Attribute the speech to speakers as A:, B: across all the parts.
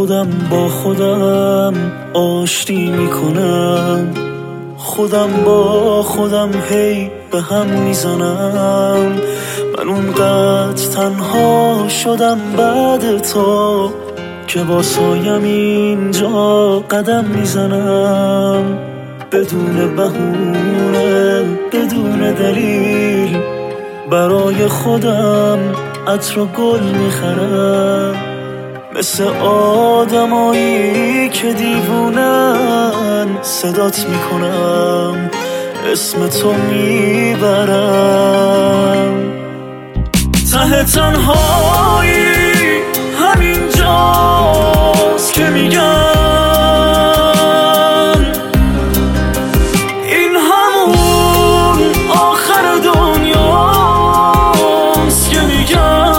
A: خودم با خودم آشتی میکنم، خودم با خودم هی به هم میزنم. من اونقدر تنها شدم بعد تو که با سایم اینجا قدم میزنم، بدون بهونه بدون دلیل برای خودم عطر و گل میخرم، مثل آدمایی که دیوونن صدات میکنم، اسم تو میبرم. ته تنهایی همینجاست که میگن این همون آخر دنیاست، که میگن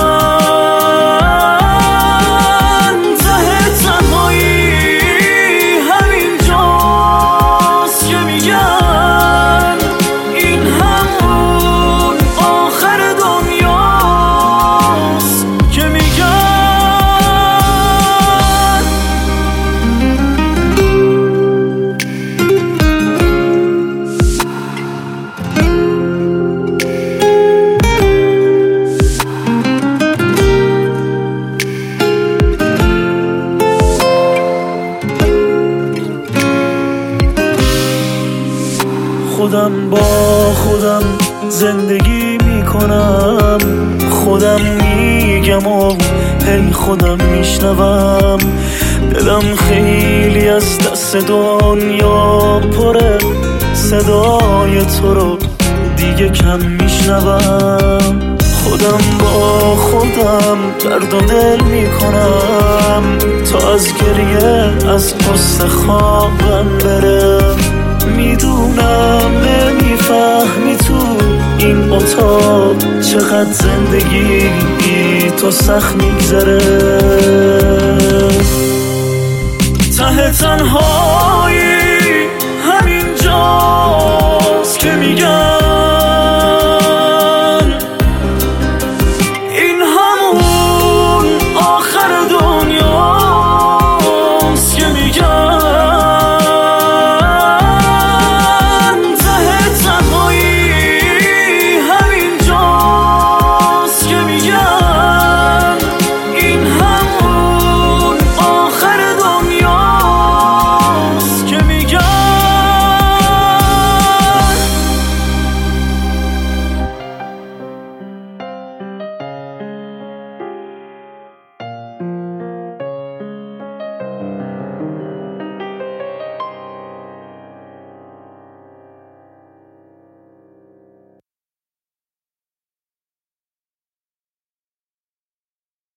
A: ته تنهایی همینجاست، که میگن این همون آخر دنیاست، که میگن. خودم با خودم زندگی میکنم، خودم میگم و هی خودم میشنوم، دلم خیلی از دست دنیا پره، صدای تو رو دیگه کم میشنوم. خودم با خودم درد و دل میکنم تا از گریه از پست خوابم برم. میدونم نمیفهمی تو این اتاق چقدر زندگی تو سخت میگذره. ته تنهایی